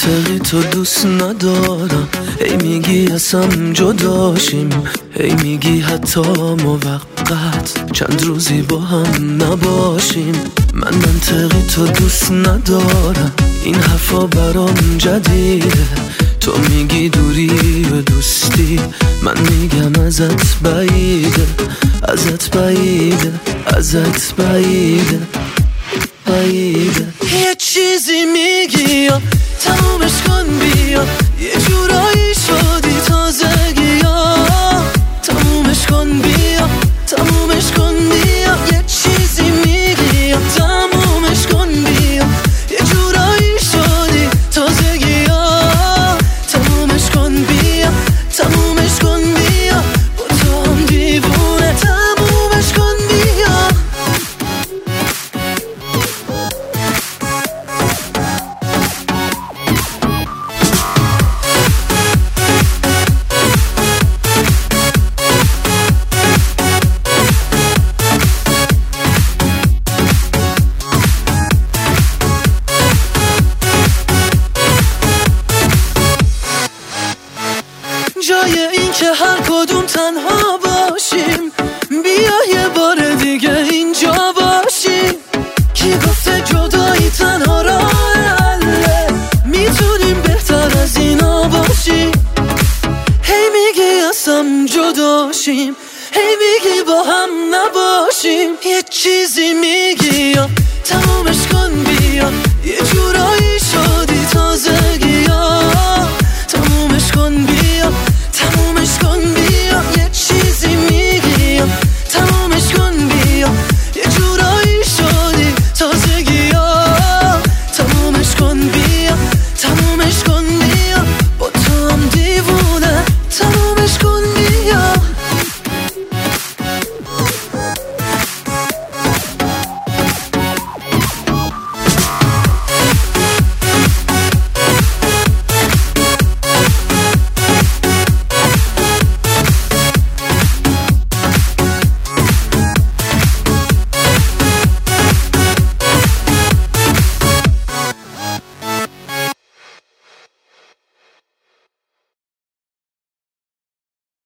منطقی تو دوست ندارم، هی میگی اصلا جداشیم، هی میگی حتی موقت چند روزی با هم نباشیم. من منطقی تو دوست ندارم، این حرفا برام جدیده. تو میگی دوری و دوستی، من میگم ازت بعیده، ازت بعیده، ازت بعیده، بعیده.